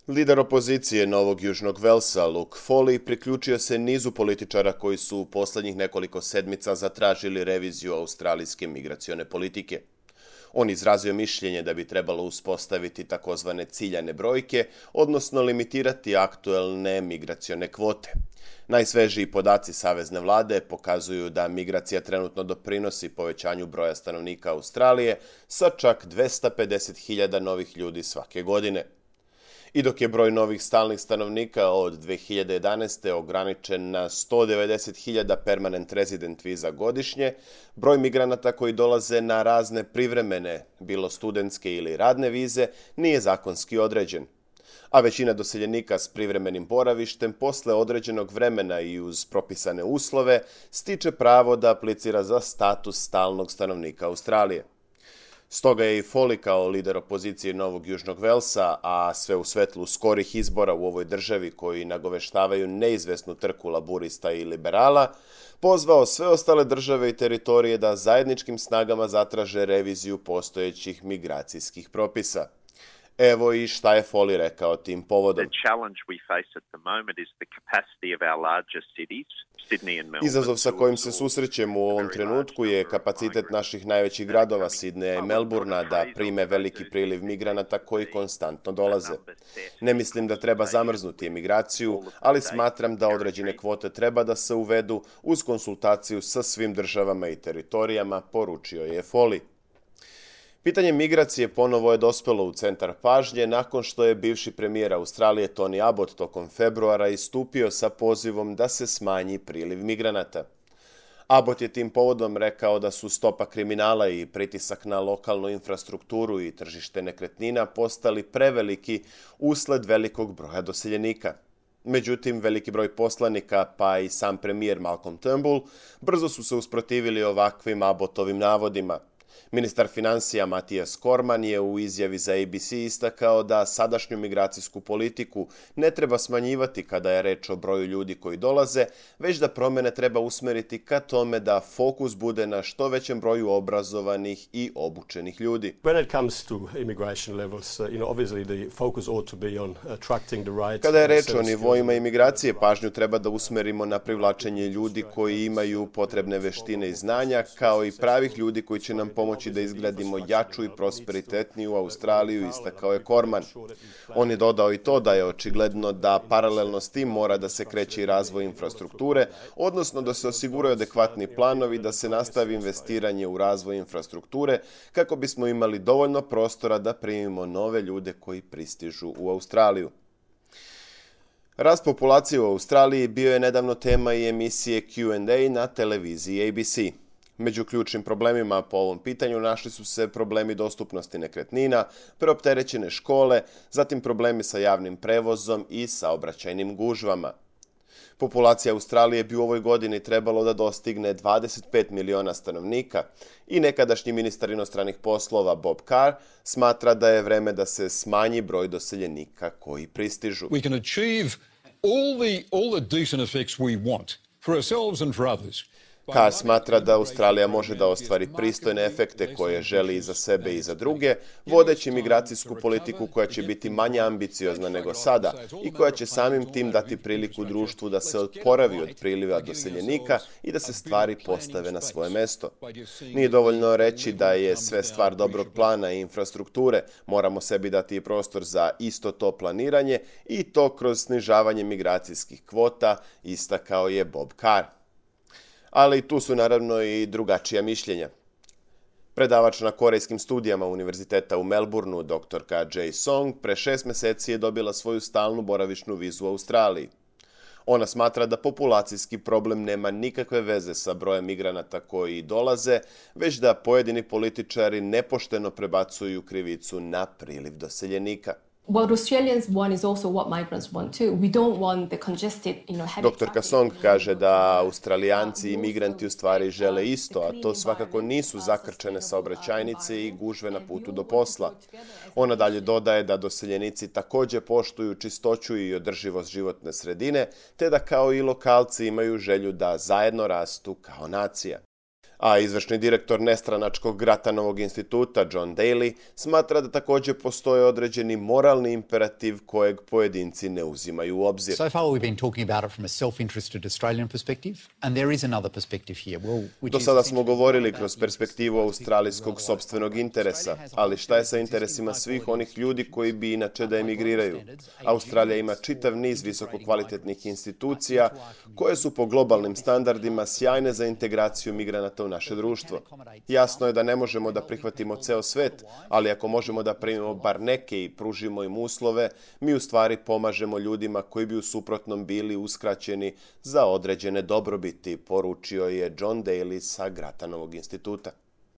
Lider opozicije Novog Južnog Velsa, Luke Foley, priključio se nizu političara koji su u posljednjih nekoliko sedmica zatražili reviziju australijske migracione politike. On izrazio mišljenje da bi trebalo uspostaviti takozvane ciljane brojke, odnosno limitirati aktuelne migracione kvote. Najsvežiji podaci savezne vlade pokazuju da migracija trenutno doprinosi povećanju broja stanovnika Australije sa čak 250.000 novih ljudi svake godine. I dok je broj novih stalnih stanovnika od 2011. ograničen na 190.000 permanent resident viza godišnje, broj migranata koji dolaze na razne privremene, bilo studentske ili radne vize, nije zakonski određen. A većina doseljenika s privremenim boravištem posle određenog vremena i uz propisane uslove stiče pravo da aplicira za status stalnog stanovnika Australije. Stoga je i Foley kao lider opozicije Novog Južnog Velsa, a sve u svetlu skorih izbora u ovoj državi koji nagoveštavaju neizvesnu trku laburista i liberala, pozvao sve ostale države i teritorije da zajedničkim snagama zatraže reviziju postojećih migracijskih propisa. Evo i šta je Foley rekao tim povodom. Izazov sa kojim se susrećemo u ovom trenutku je kapacitet naših najvećih gradova, Sidneja i Melburna, da prime veliki priliv migranata koji konstantno dolaze. Ne mislim da treba zamrznuti emigraciju, ali smatram da određene kvote treba da se uvedu uz konsultaciju sa svim državama i teritorijama, poručio je Foley. Pitanje migracije ponovo je dospelo u centar pažnje nakon što je bivši premijer Australije Tony Abbott tokom februara istupio sa pozivom da se smanji priliv migranata. Abbott je tim povodom rekao da su stopa kriminala i pritisak na lokalnu infrastrukturu i tržište nekretnina postali preveliki usled velikog broja doseljenika. Međutim, veliki broj poslanika, pa i sam premijer Malcolm Turnbull, brzo su se usprotivili ovakvim Abbottovim navodima. Ministar financija Mathias Cormann je u izjavi za ABC istakao da sadašnju migracijsku politiku ne treba smanjivati kada je reč o broju ljudi koji dolaze, već da promjene treba usmeriti ka tome da fokus bude na što većem broju obrazovanih i obučenih ljudi. Kada je reč o nivoima imigracije, pažnju treba da usmerimo na privlačenje ljudi koji imaju potrebne veštine i znanja, kao i pravih ljudi koji će nam pomoći da izgradimo jaču i prosperitetniju Australiju, istakao je Cormann. On je dodao i to da je očigledno da paralelno s tim mora da se kreće i razvoj infrastrukture, odnosno da se osiguraju adekvatni planovi da se nastavi investiranje u razvoj infrastrukture kako bismo imali dovoljno prostora da primimo nove ljude koji pristižu u Australiju. Rast populacije u Australiji bio je nedavno tema i emisije Q&A na televiziji ABC. Među ključnim problemima po ovom pitanju našli su se problemi dostupnosti nekretnina, preopterećene škole, zatim problemi sa javnim prevozom i saobraćajnim gužvama. Populacija Australije bi u ovoj godini trebalo da dostigne 25 miliona stanovnika i nekadašnji ministar inostranih poslova Bob Carr smatra da je vreme da se smanji broj doseljenika koji pristižu. We can achieve all the decent effects we want for ourselves and for others. Carr smatra da Australija može da ostvari pristojne efekte koje želi i za sebe i za druge, vodeći migracijsku politiku koja će biti manje ambiciozna nego sada i koja će samim tim dati priliku društvu da se oporavi od priliva doseljenika i da se stvari postave na svoje mesto. Nije dovoljno reći da je sve stvar dobrog plana i infrastrukture, moramo sebi dati i prostor za isto to planiranje i to kroz snižavanje migracijskih kvota, istakao je Bob Carr. Ali tu su naravno i drugačija mišljenja. Predavač na korejskim studijama Univerziteta u Melbourneu, doktorka Jay Song, pre 6 meseci je dobila svoju stalnu boravišnu vizu u Australiji. Ona smatra da populacijski problem nema nikakve veze sa brojem migranata koji dolaze, već da pojedini političari nepošteno prebacuju krivicu na priliv doseljenika. What Australians want is also what migrants want too. We don't want the congested, heavy Doktorka Song kaže da Australijanci i migranti u stvari žele isto, a to svakako nisu zakrčene saobraćajnice i gužve na putu do posla. Ona dalje dodaje da doseljenici također poštuju čistoću i održivost životne sredine, te da kao i lokalci imaju želju da zajedno rastu kao nacija. A izvršni direktor nestranačkog Gratanovog instituta, John Daly, smatra da također postoje određeni moralni imperativ kojeg pojedinci ne uzimaju u obzir. So far we've been talking about it from a self-interested Australian perspective, and there is another perspective here. Do sada smo govorili kroz perspektivu australijskog sopstvenog interesa, ali šta je sa interesima svih onih ljudi koji bi inače da emigriraju? Australija ima čitav niz visokokvalitetnih institucija koje su po globalnim standardima sjajne za integraciju migranata u naše društvo. Jasno je da ne možemo da prihvatimo ceo svet, ali ako možemo da primimo bar neke i pružimo im uslove, mi u stvari pomažemo ljudima koji bi u suprotnom bili uskraćeni za određene dobrobiti, poručio je John Daly sa Gratanovog instituta.